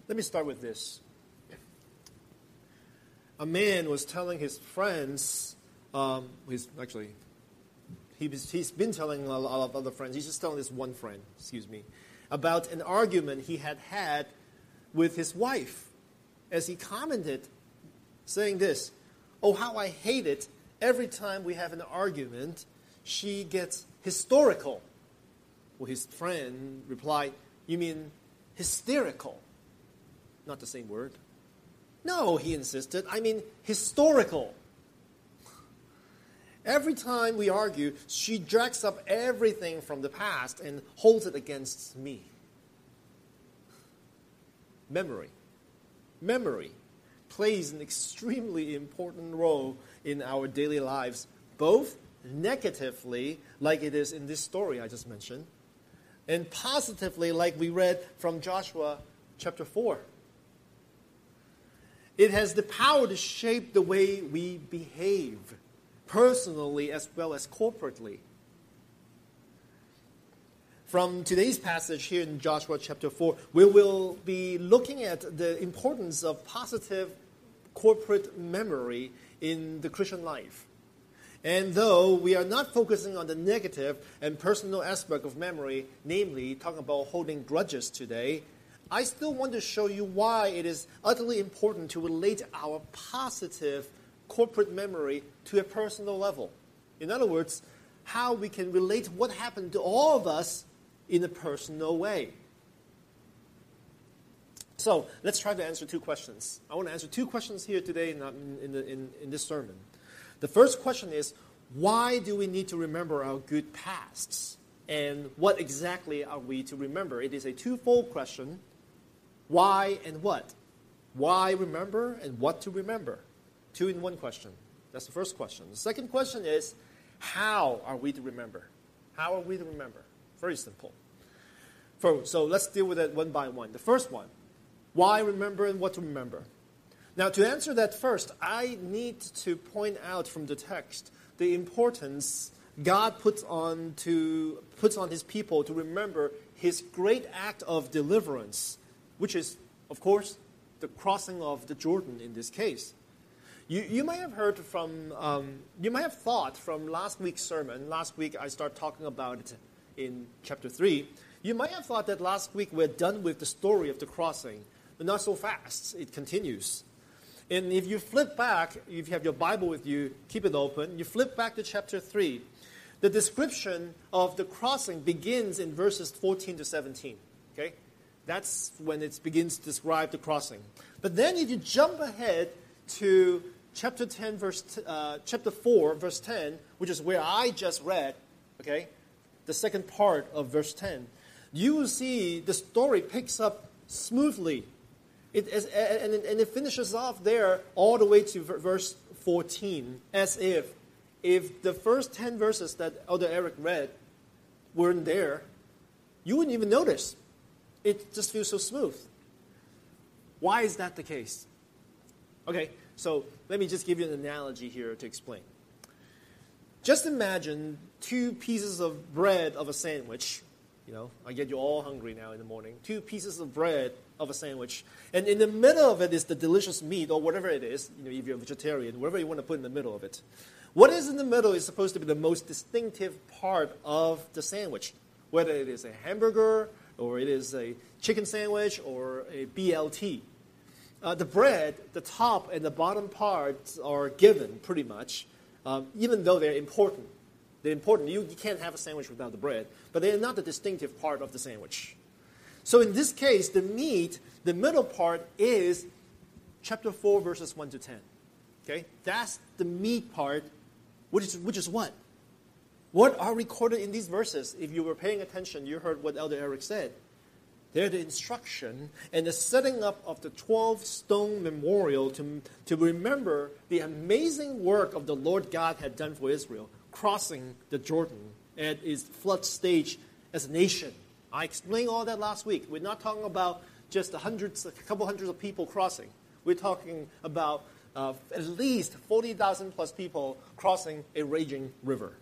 Let me start with this. A man was telling his friends, he's been telling a lot of other friends, he's just telling this one friend, about an argument he had with his wife. As he commented, saying this, "Oh, how I hate it. Every time we have an argument, she gets historical." Well, his friend replied, "You mean hysterical?" Not the same word. "No," he insisted, "I mean historical. Every time we argue, she drags up everything from the past and holds it against me." Memory plays an extremely important role in our daily lives, both negatively, like it is in this story I just mentioned, and positively, like we read from Joshua chapter 4. It has the power to shape the way we behave, personally as well as corporately. From today's passage here in Joshua chapter 4, we will be looking at the importance of positive corporate memory in the Christian life. And though we are not focusing on the negative and personal aspect of memory, namely talking about holding grudges today, I still want to show you why it is utterly important to relate our positive corporate memory to a personal level. In other words, how we can relate what happened to all of us in a personal way. So let's try to answer two questions. I want to answer two questions here today in this sermon. The first question is, why do we need to remember our good pasts? And what exactly are we to remember? It is a twofold question. Why and what? Why remember and what to remember? Two in one question. That's the first question. The second question is, how are we to remember? How are we to remember? Very simple. So let's deal with it one by one. The first one, why remember and what to remember? Now, to answer that first, I need to point out from the text the importance God puts on his people to remember his great act of deliverance, which is, of course, the crossing of the Jordan in this case. You might have heard from, you might have thought from last week's sermon, last week I started talking about it in chapter 3, you might have thought that last week we're done with the story of the crossing, but not so fast. It continues. And if you flip back, if you have your Bible with you, keep it open, you flip back to chapter 3, the description of the crossing begins in verses 14 to 17. Okay? That's when it begins to describe the crossing. But then if you jump ahead to chapter 4, verse 10, which is where I just read, okay, the second part of verse 10, you will see the story picks up smoothly. And it finishes off there all the way to verse 14, as if the first 10 verses that Elder Eric read weren't there, you wouldn't even notice. It just feels so smooth. Why is that the case? Okay, so let me just give you an analogy here to explain. Just imagine two pieces of bread of a sandwich. You know, I get you all hungry now in the morning. Two pieces of bread of a sandwich. And in the middle of it is the delicious meat or whatever it is, you know, if you're a vegetarian, whatever you want to put in the middle of it. What is in the middle is supposed to be the most distinctive part of the sandwich, whether it is a hamburger or it is a chicken sandwich or a BLT. The bread, the top and the bottom parts are given pretty much, even though they're important. They're important. You can't have a sandwich without the bread, but they're not the distinctive part of the sandwich. So in this case, the meat, the middle part is chapter 4, verses 1 to 10. Okay? That's the meat part, which is what? What are recorded in these verses? If you were paying attention, you heard what Elder Eric said. They're the instruction and the setting up of the 12-stone memorial to remember the amazing work of the Lord God had done for Israel, crossing the Jordan at its flood stage as a nation. I explained all that last week. We're not talking about just a couple hundreds of people crossing. We're talking about at least 40,000 plus people crossing a raging river.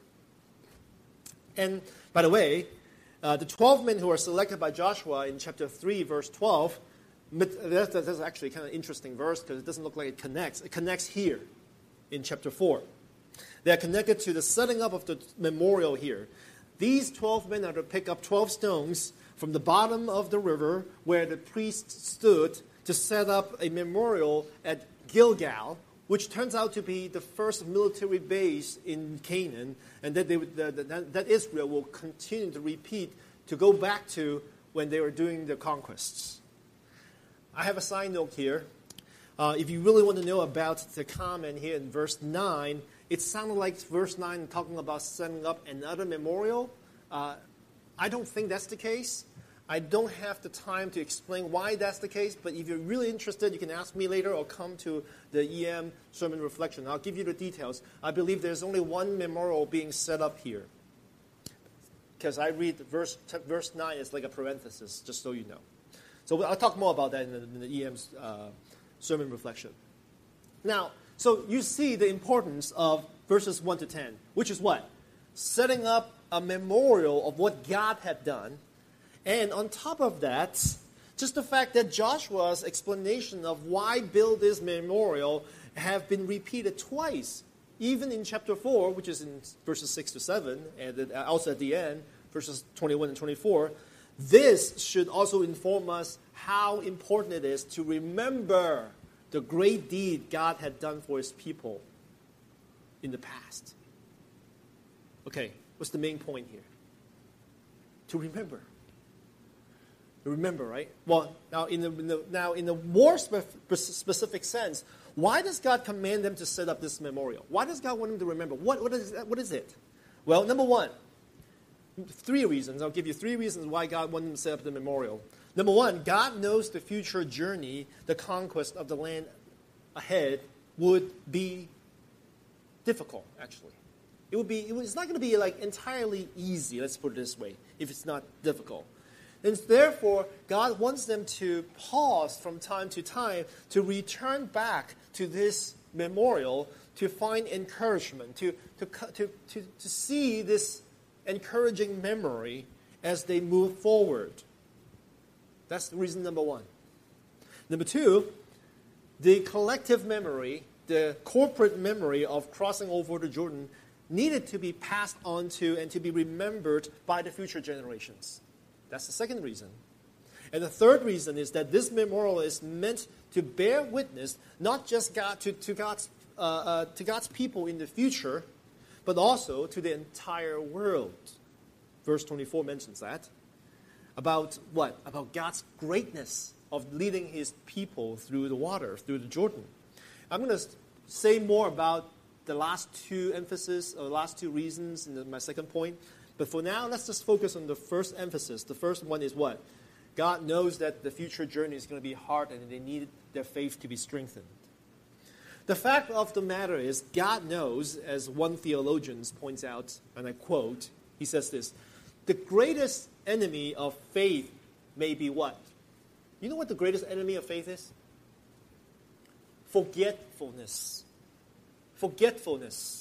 And by the way, the 12 men who are selected by Joshua in chapter 3, verse 12, But that's actually kind of interesting verse because it doesn't look like it connects. It connects here in chapter 4. They are connected to the setting up of the memorial here. These 12 men are to pick up 12 stones from the bottom of the river where the priest stood to set up a memorial at Gilgal, which turns out to be the first military base in Canaan, and that Israel will continue to repeat to go back to when they were doing the conquests. I have a side note here. If you really want to know about the comment here in verse 9, it sounded like verse 9 talking about setting up another memorial. I don't think that's the case. I don't have the time to explain why that's the case, but if you're really interested, you can ask me later or come to the EM sermon reflection. I'll give you the details. I believe there's only one memorial being set up here. Because I read verse 9 is like a parenthesis, just so you know. So I'll talk more about that in the EM's sermon reflection. Now, so you see the importance of verses 1 to 10, which is what? Setting up a memorial of what God had done. And on top of that, just the fact that Joshua's explanation of why build this memorial have been repeated twice, even in chapter 4, which is in verses 6 to 7, and also at the end, verses 21 and 24, this should also inform us how important it is to remember the great deed God had done for his people in the past. Okay, what's the main point here? To remember. To remember, right? Well, now in the more specific sense, why does God command them to set up this memorial? Why does God want them to remember? What is it? Well, number one, 3 reasons. I'll give you 3 reasons why God wanted them to set up the memorial. Number one, God knows the future journey, the conquest of the land ahead would be difficult, actually. It's not going to be like entirely easy, let's put it this way, if it's not difficult. And therefore, God wants them to pause from time to time to return back to this memorial to find encouragement, to see this encouraging memory as they move forward. That's reason number one. Number 2, the collective memory, the corporate memory of crossing over the Jordan needed to be passed on to and to be remembered by the future generations. That's the second reason. And the third reason is that this memorial is meant to bear witness not just to God's people in the future, but also to the entire world. Verse 24 mentions that. About what? About God's greatness of leading his people through the water, through the Jordan. I'm going to say more about the last 2 emphases, or the last 2 reasons in my second point. But for now, let's just focus on the first emphasis. The first one is what? God knows that the future journey is going to be hard and they need their faith to be strengthened. The fact of the matter is, God knows, as one theologian points out, and I quote, he says this, the greatest enemy of faith may be what? You know what the greatest enemy of faith is? Forgetfulness. Forgetfulness.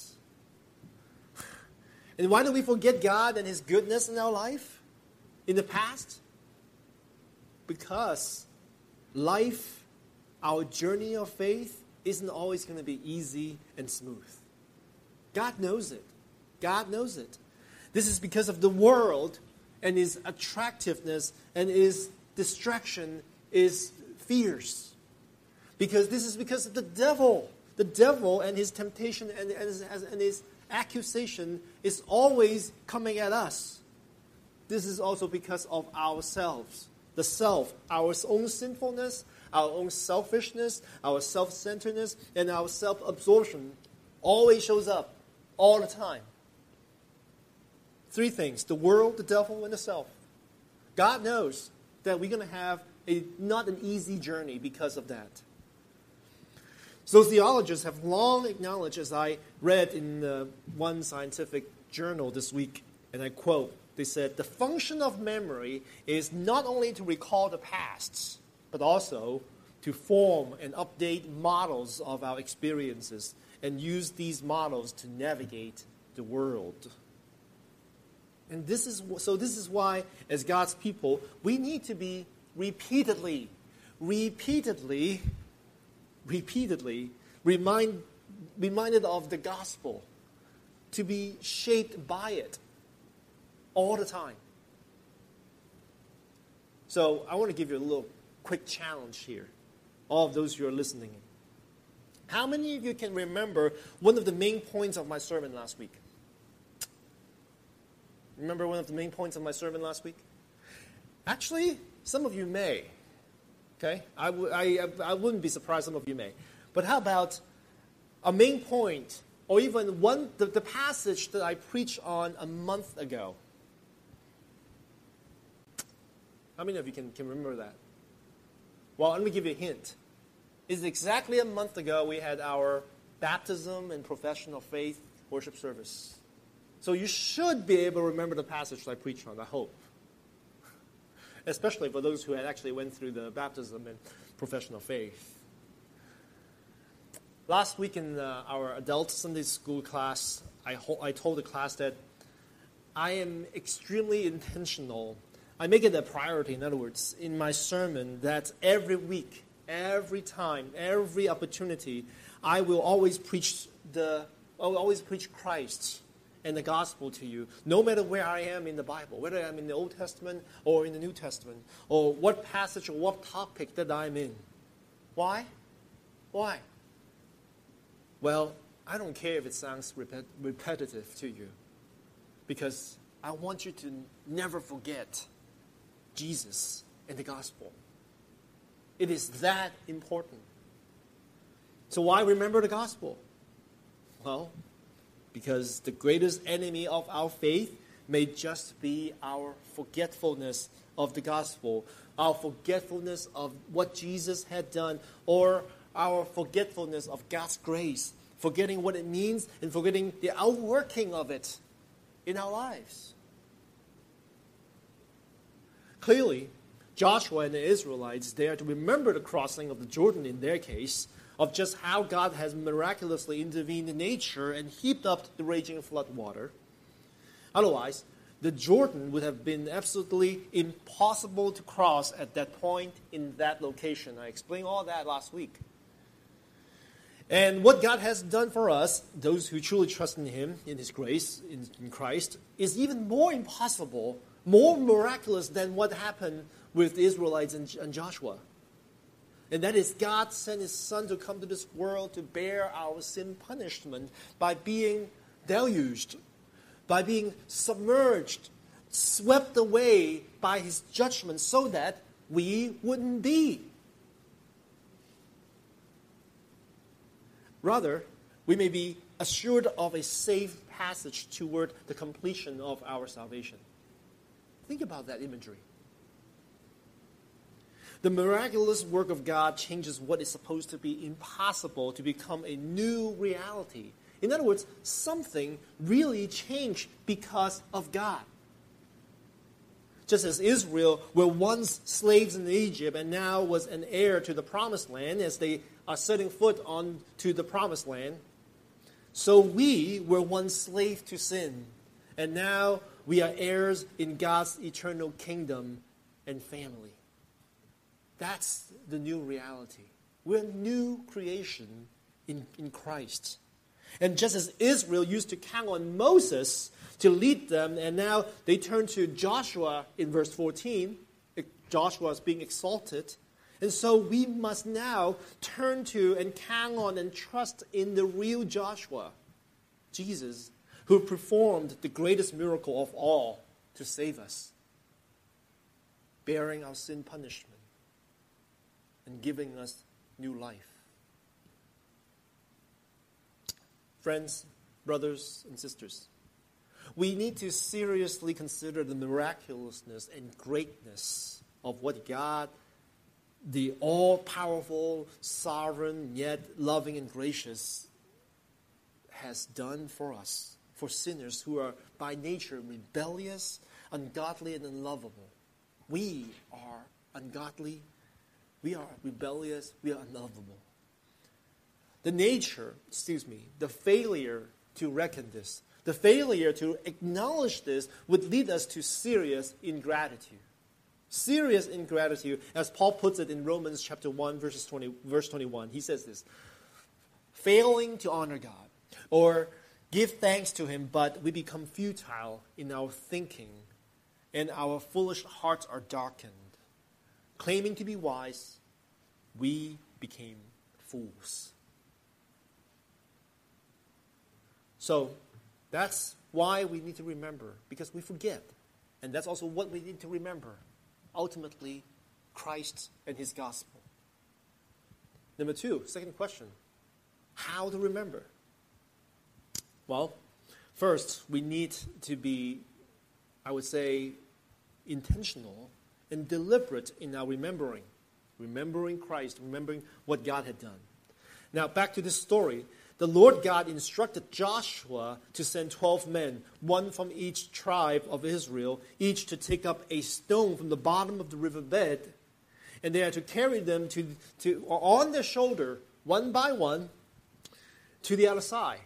And why do we forget God and his goodness in our life, in the past? Because life, our journey of faith, isn't always going to be easy and smooth. God knows it. God knows it. This is because of the world and its attractiveness and its distraction is fierce. Because this is because of the devil. The devil and his temptation and his accusation is always coming at us. This is also because of ourselves. The self, our own sinfulness, our own selfishness, our self-centeredness, and our self-absorption always shows up all the time. 3 things: the world, the devil, and the self. God knows that we're going to have not an easy journey because of that. So theologians have long acknowledged, as I read in one scientific journal this week, and I quote, they said, the function of memory is not only to recall the past, but also to form and update models of our experiences and use these models to navigate the world. And this is why, as God's people, we need to be repeatedly repeatedly reminded of the gospel, to be shaped by it all the time. So I want to give you a little quick challenge here, all of those who are listening. How many of you can remember one of the main points of my sermon last week? Remember one of the main points of my sermon last week? Actually, some of you may. Okay? I wouldn't be surprised some of you may. But how about a main point, or even the passage that I preached on a month ago? How many of you can remember that? Well, let me give you a hint. It's exactly a month ago we had our baptism and profession of faith worship service. So you should be able to remember the passage that I preached on, I hope. Especially for those who had actually went through the baptism and profession of faith. Last week in our adult Sunday school class, I told the class that I am extremely intentional. I make it a priority, in other words, in my sermon, that every week, every time, every opportunity, I will always preach Christ and the gospel to you, no matter where I am in the Bible, whether I'm in the Old Testament or in the New Testament, or what passage or what topic that I'm in. Why? Why? Well, I don't care if it sounds repetitive to you, because I want you to never forget Jesus and the gospel. It is that important. So why remember the gospel? Well, because the greatest enemy of our faith may just be our forgetfulness of the gospel, our forgetfulness of what Jesus had done, or our forgetfulness of God's grace, forgetting what it means and forgetting the outworking of it in our lives. Clearly, Joshua and the Israelites, they are to remember the crossing of the Jordan in their case, of just how God has miraculously intervened in nature and heaped up the raging flood water. Otherwise, the Jordan would have been absolutely impossible to cross at that point in that location. I explained all that last week. And what God has done for us, those who truly trust in Him, in His grace, in Christ, is even more impossible, more miraculous than what happened with the Israelites and Joshua. And that is God sent His Son to come to this world to bear our sin punishment by being deluged, by being submerged, swept away by His judgment so that we wouldn't be. Rather, we may be assured of a safe passage toward the completion of our salvation. Think about that imagery. The miraculous work of God changes what is supposed to be impossible to become a new reality. In other words, something really changed because of God. Just as Israel were once slaves in Egypt and now was an heir to the promised land as they are setting foot onto the promised land, so we were once slaves to sin, and now we are heirs in God's eternal kingdom and family. That's the new reality. We're a new creation in Christ. And just as Israel used to count on Moses to lead them, and now they turn to Joshua in verse 14, Joshua is being exalted, and so we must now turn to and count on and trust in the real Joshua, Jesus, who performed the greatest miracle of all to save us, bearing our sin punishment and giving us new life. Friends, brothers, and sisters, we need to seriously consider the miraculousness and greatness of what God, the all-powerful, sovereign, yet loving and gracious, has done for us, for sinners who are by nature rebellious, ungodly, and unlovable. We are ungodly, we are rebellious, we are unlovable. The failure to reckon this, the failure to acknowledge this would lead us to serious ingratitude. Serious ingratitude, as Paul puts it in Romans chapter 1, verse 21. He says this, failing to honor God or give thanks to him, but we become futile in our thinking, and our foolish hearts are darkened. Claiming to be wise, we became fools. So that's why we need to remember, because we forget. And that's also what we need to remember. Ultimately, Christ and his gospel. Number two, second question, how to remember? Well, first, we need to be, I would say, intentional and deliberate in our remembering. Remembering Christ, remembering what God had done. Now, back to this story. The Lord God instructed Joshua to send 12 men, one from each tribe of Israel, each to take up a stone from the bottom of the riverbed, and they are to carry them to on their shoulder, one by one, to the other side.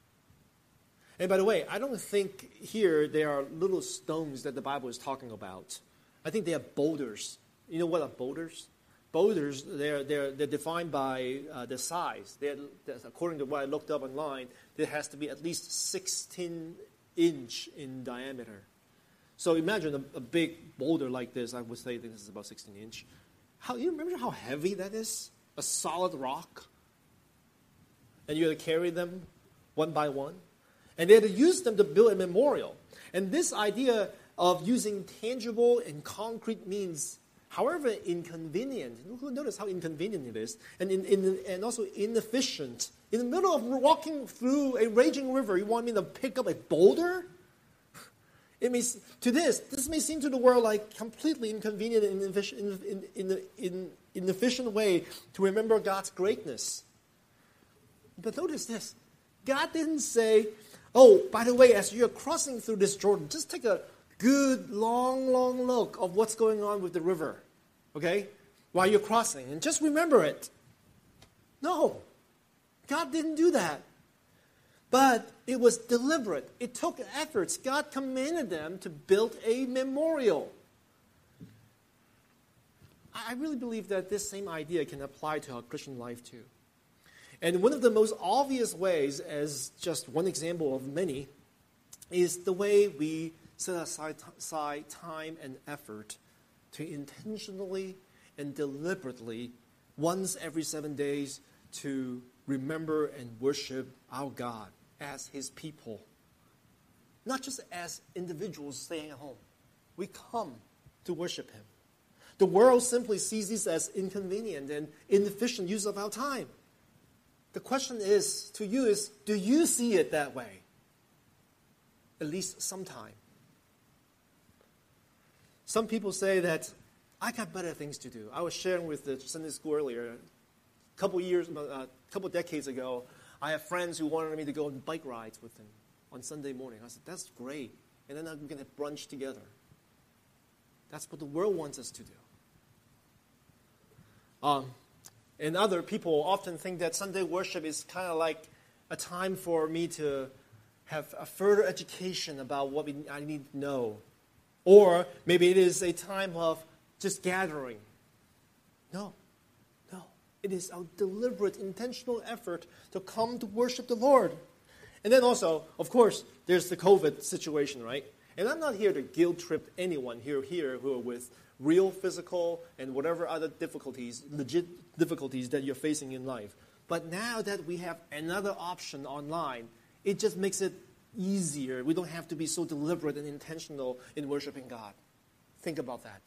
And by the way, I don't think here there are little stones that the Bible is talking about. I think they are boulders. You know what are boulders? Boulders, they're defined by the size. According to what I looked up online, there has to be at least 16 inch in diameter. So imagine a big boulder like this. I would say this is about 16 inch. You remember how heavy that is? A solid rock. And you have to carry them one by one. And they had to use them to build a memorial. And this idea of using tangible and concrete means, however inconvenient, notice how inconvenient it is, and also inefficient. In the middle of walking through a raging river, you want me to pick up a boulder? It means this may seem to the world like completely inconvenient and inefficient way to remember God's greatness. But notice this. God didn't say, oh, by the way, as you're crossing through this Jordan, just take a good, long look of what's going on with the river, okay, while you're crossing, and just remember it. No, God didn't do that. But it was deliberate. It took efforts. God commanded them to build a memorial. I really believe that this same idea can apply to our Christian life too. And one of the most obvious ways, as just one example of many, is the way we set aside time and effort to intentionally and deliberately, once every 7 days, to remember and worship our God as his people. Not just as individuals staying at home. We come to worship him. The world simply sees this as inconvenient and inefficient use of our time. The question is, to you is, do you see it that way? At least sometime. Some people say that, I got better things to do. I was sharing with the Sunday school earlier, a couple decades ago, I have friends who wanted me to go on bike rides with them on Sunday morning. I said, that's great. And then we can have brunch together. That's what the world wants us to do. And other people often think that Sunday worship is kind of like a time for me to have a further education about what I need to know. Or maybe it is a time of just gathering. No. It is our deliberate, intentional effort to come to worship the Lord. And then also, of course, there's the COVID situation, right? And I'm not here to guilt trip anyone here who are with real physical and whatever other difficulties, legit difficulties that you're facing in life. But now that we have another option online, it just makes it easier. We don't have to be so deliberate and intentional in worshiping God. Think about that.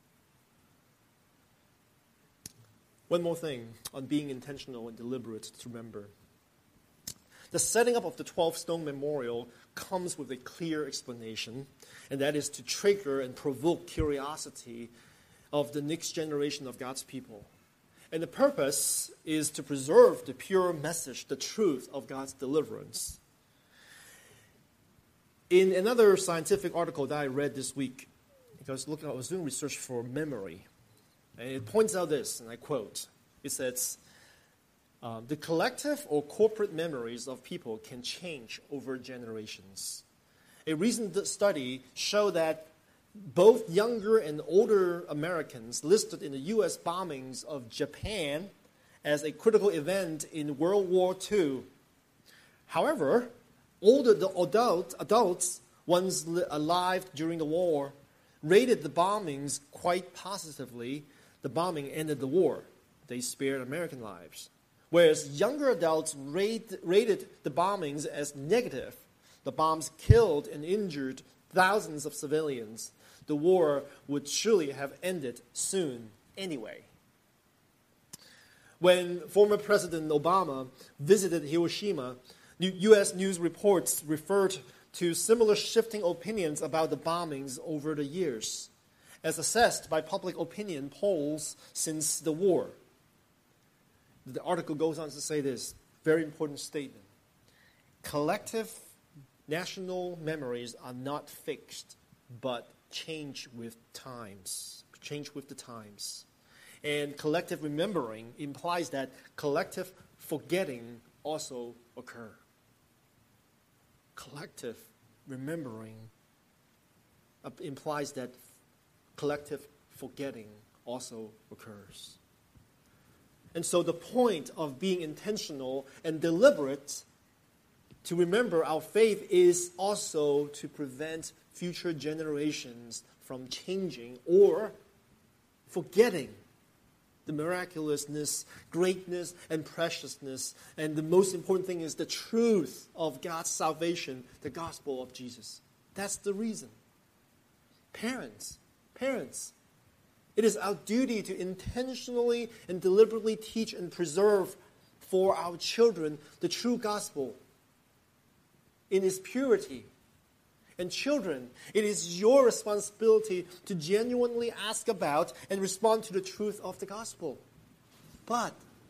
One more thing on being intentional and deliberate to remember. The setting up of the 12-stone memorial comes with a clear explanation, and that is to trigger and provoke curiosity of the next generation of God's people. And the purpose is to preserve the pure message, the truth of God's deliverance. In another scientific article that I read this week, because I was doing research for memory, and it points out this, and I quote, it says, the collective or corporate memories of people can change over generations. A recent study showed that both younger and older Americans listed in the U.S. bombings of Japan as a critical event in World War II. However, older adults, ones alive during the war, rated the bombings quite positively. The bombing ended the war. They spared American lives. Whereas younger adults rated the bombings as negative. The bombs killed and injured thousands of civilians. The war would surely have ended soon anyway. When former President Obama visited Hiroshima, U.S. news reports referred to similar shifting opinions about the bombings over the years, as assessed by public opinion polls since the war. The article goes on to say this very important statement. Collective national memories are not fixed, but change with times. Change with the times. And collective remembering implies that collective forgetting also occur. Collective remembering implies that collective forgetting also occurs. And so the point of being intentional and deliberate to remember our faith is also to prevent future generations from changing or forgetting the miraculousness, greatness, and preciousness. And the most important thing is the truth of God's salvation, the gospel of Jesus. That's the reason. Parents, it is our duty to intentionally and deliberately teach and preserve for our children the true gospel in its purity. And children, it is your responsibility to genuinely ask about and respond to the truth of the gospel. But,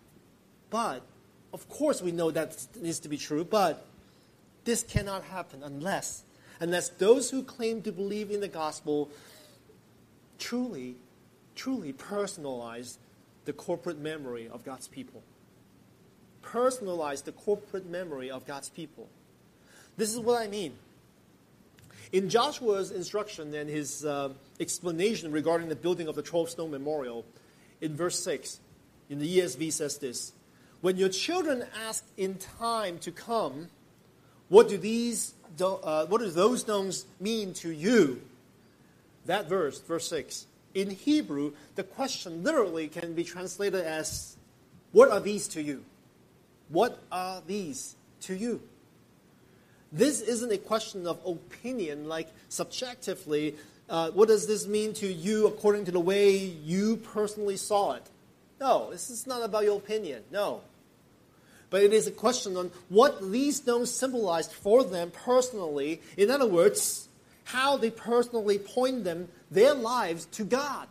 of course we know that needs to be true, but this cannot happen unless those who claim to believe in the gospel truly personalize the corporate memory of God's people. Personalize the corporate memory of God's people. This is what I mean. In Joshua's instruction and his explanation regarding the building of the 12 Stone Memorial, in verse 6, in the ESV says this, when your children ask in time to come, what do those stones mean to you? That verse 6, in Hebrew, the question literally can be translated as, what are these to you? What are these to you? This isn't a question of opinion, like subjectively, what does this mean to you according to the way you personally saw it? No, this is not about your opinion, no. But it is a question on what these stones symbolized for them personally. In other words, how they personally point their lives to God.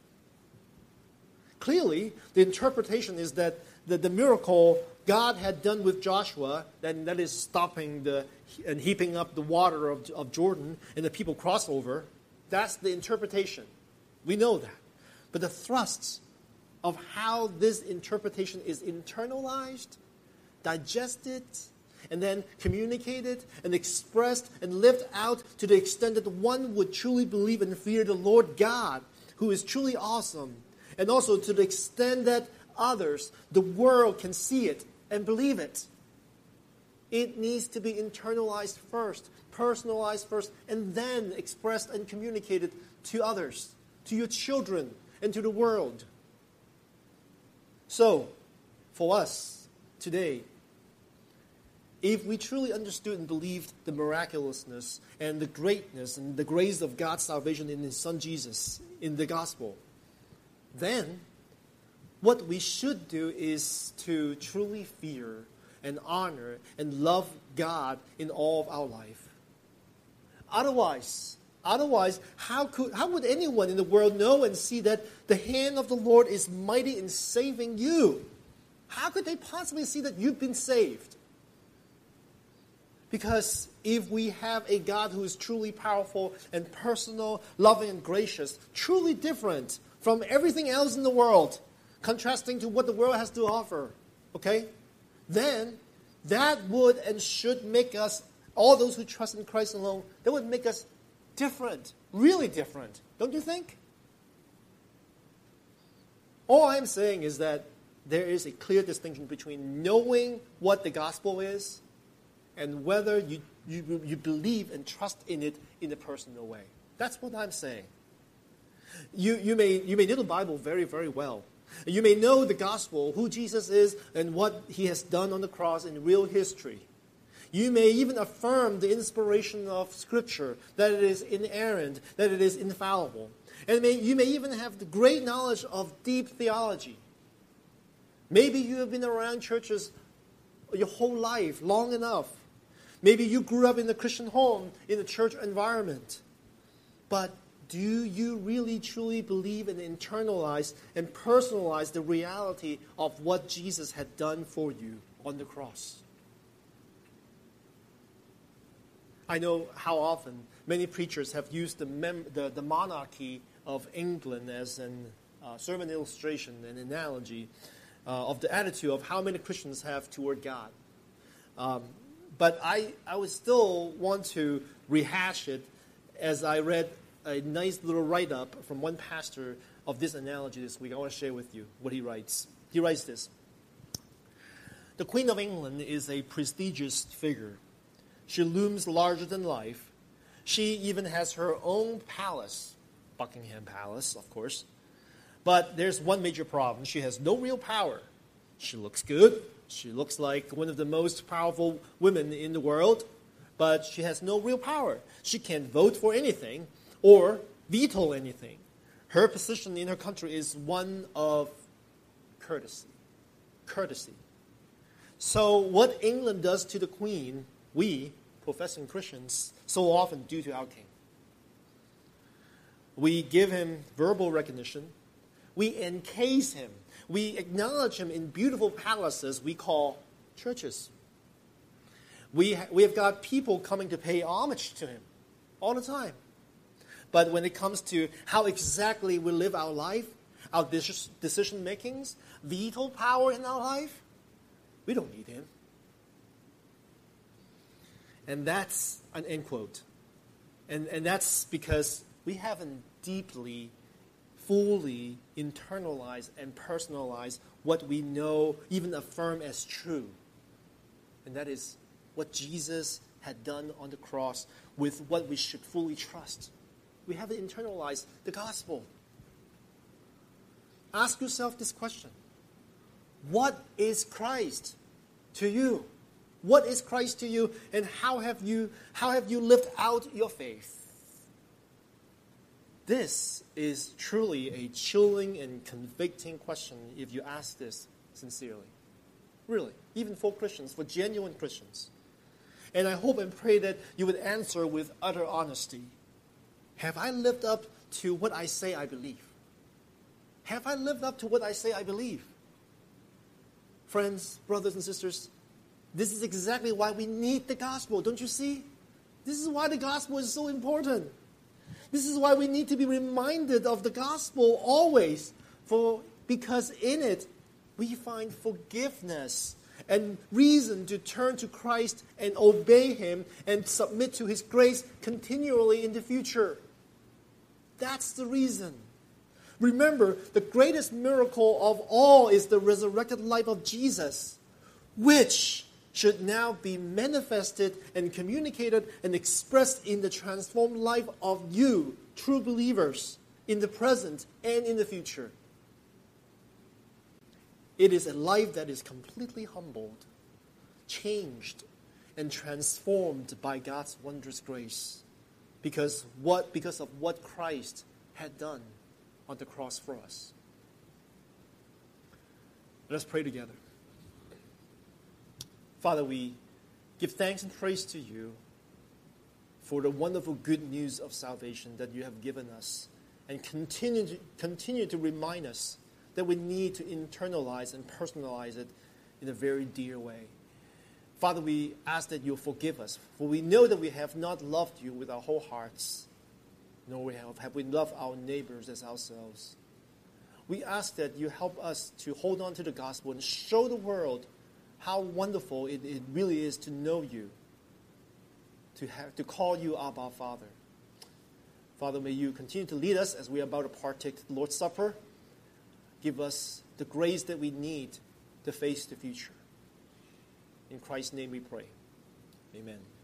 Clearly, the interpretation is that the miracle God had done with Joshua, that is stopping and heaping up the water of Jordan, and the people cross over, that's the interpretation. We know that. But the thrusts of how this interpretation is internalized, digested, and then communicated and expressed and lived out to the extent that one would truly believe and fear the Lord God, who is truly awesome, and also to the extent that others, the world, can see it and believe it. It needs to be internalized first, personalized first, and then expressed and communicated to others, to your children, and to the world. So, for us today, if we truly understood and believed the miraculousness and the greatness and the grace of God's salvation in His Son Jesus, in the gospel, then what we should do is to truly fear and honor and love God in all of our life. Otherwise, how would anyone in the world know and see that the hand of the Lord is mighty in saving you? How could they possibly see that you've been saved? Because if we have a God who is truly powerful and personal, loving and gracious, truly different from everything else in the world, contrasting to what the world has to offer, okay? Then that would and should make us, all those who trust in Christ alone, that would make us different, really different, don't you think? All I'm saying is that there is a clear distinction between knowing what the gospel is and whether you believe and trust in it in a personal way. That's what I'm saying. You may know the Bible very, very well. You may know the gospel, who Jesus is, and what he has done on the cross in real history. You may even affirm the inspiration of Scripture, that it is inerrant, that it is infallible. And you may even have the great knowledge of deep theology. Maybe you have been around churches your whole life, long enough. Maybe you grew up in a Christian home, in a church environment. But do you really truly believe and internalize and personalize the reality of what Jesus had done for you on the cross? I know how often many preachers have used the monarchy of England as a sermon illustration, an analogy of the attitude of how many Christians have toward God. But I would still want to rehash it as I read a nice little write-up from one pastor of this analogy this week. I want to share with you what he writes. He writes this: "The Queen of England is a prestigious figure. She looms larger than life. She even has her own palace, Buckingham Palace, of course. But there's one major problem. She has no real power. She looks good. She looks like one of the most powerful women in the world, but she has no real power. She can't vote for anything or veto anything. Her position in her country is one of courtesy. Courtesy. So what England does to the Queen, we, professing Christians, so often do to our king. We give him verbal recognition. We encase him. We acknowledge him in beautiful palaces we call churches. We have got people coming to pay homage to him all the time. But when it comes to how exactly we live our life, our decision makings, veto power in our life, we don't need him. And that's an end quote. And that's because we haven't deeply, fully internalized and personalized what we know, even affirm as true. And that is what Jesus had done on the cross with what we should fully trust. We haven't internalized the gospel. Ask yourself this question: what is Christ to you? What is Christ to you, and how have you lived out your faith? This is truly a chilling and convicting question if you ask this sincerely. Really, even for Christians, for genuine Christians. And I hope and pray that you would answer with utter honesty. Have I lived up to what I say I believe? Have I lived up to what I say I believe? Friends, brothers and sisters, this is exactly why we need the gospel, don't you see? This is why the gospel is so important. This is why we need to be reminded of the gospel always, because in it we find forgiveness and reason to turn to Christ and obey him and submit to his grace continually in the future. That's the reason. Remember, the greatest miracle of all is the resurrected life of Jesus, which should now be manifested and communicated and expressed in the transformed life of you, true believers, in the present and in the future. It is a life that is completely humbled, changed, and transformed by God's wondrous grace because of what Christ had done on the cross for us. Let us pray together. Father, we give thanks and praise to you for the wonderful good news of salvation that you have given us, and continue to remind us that we need to internalize and personalize it in a very dear way. Father, we ask that you'll forgive us, for we know that we have not loved you with our whole hearts, nor have we loved our neighbors as ourselves. We ask that you help us to hold on to the gospel and show the world how wonderful it really is to know you, to call you Abba Father. Father, may you continue to lead us as we are about to partake the Lord's Supper. Give us the grace that we need to face the future. In Christ's name we pray. Amen.